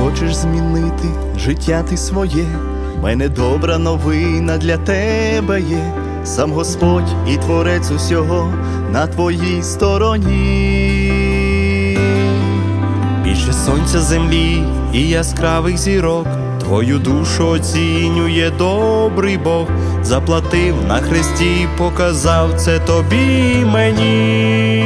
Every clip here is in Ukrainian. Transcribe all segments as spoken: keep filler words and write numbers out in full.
хочеш змінити життя ти своє, в мене добра новина для тебе є. Сам Господь і Творець усього на твоїй стороні. Більше сонця, землі і яскравих зірок твою душу оцінює добрий Бог. Заплатив на хресті, показав це тобі й мені.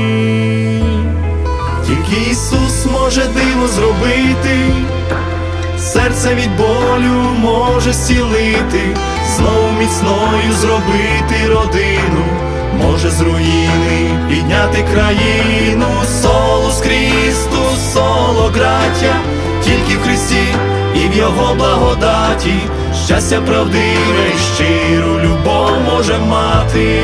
Тільки Ісус може диво зробити, серце від болю може зцілити, знову міцною зробити родину, може з руїни підняти країну. Солус Христос, соло граття, тільки в Христі і в Його благодаті, щастя правдиве і щиру любов може мати.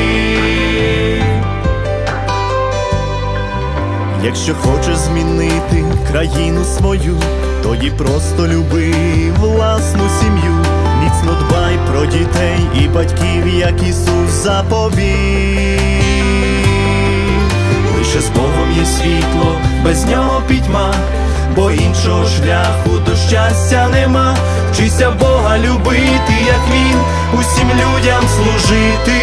Якщо хочеш змінити країну свою, тоді просто люби власну сім'ю. Міцно дбай про дітей і батьків, як Ісус заповів. Лише з Богом є світло, без нього пітьма, бо іншого шляху до щастя нема. Вчися Бога любити, як Він, усім людям служити.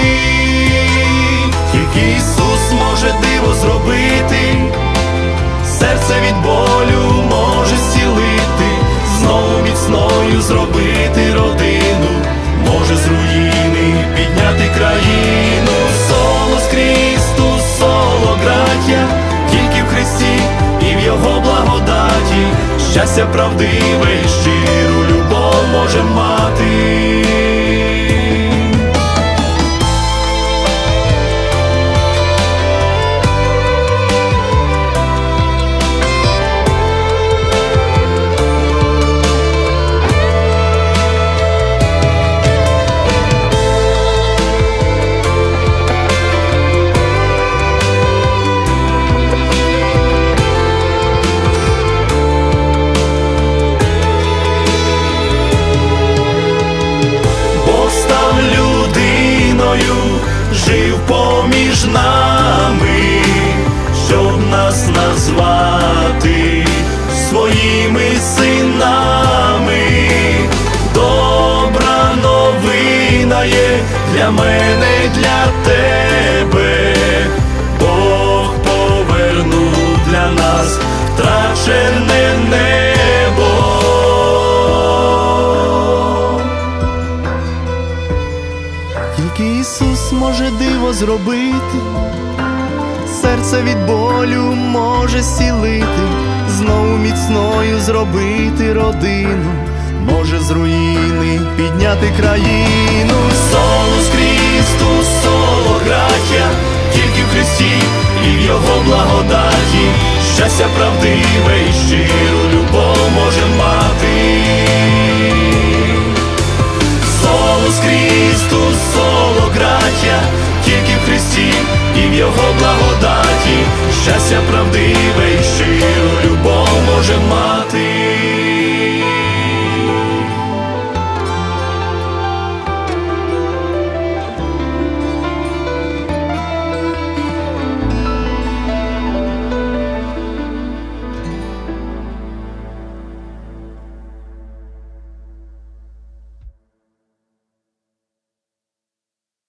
Тільки Ісус може диво зробити, серце від болю може зцілити, знову міцною зробити родину, може з руїни підняти країну. Солус Христос, соло граття, тільки в Христі і в Його благодаті, щастя правдиве і щиру любов може мати. Жив поміж нами, щоб нас назвати своїми синами. Добра новина є для мене, для тебе. Бог повернув для нас втрачене небо. Тільки Ісус може диво зробити, серце від болю може зцілити, знову міцною зробити родину, може з руїни підняти країну. Солус Христос, соло граття, тільки в Христі і в Його благодаті, щастя правдиве і щиру любов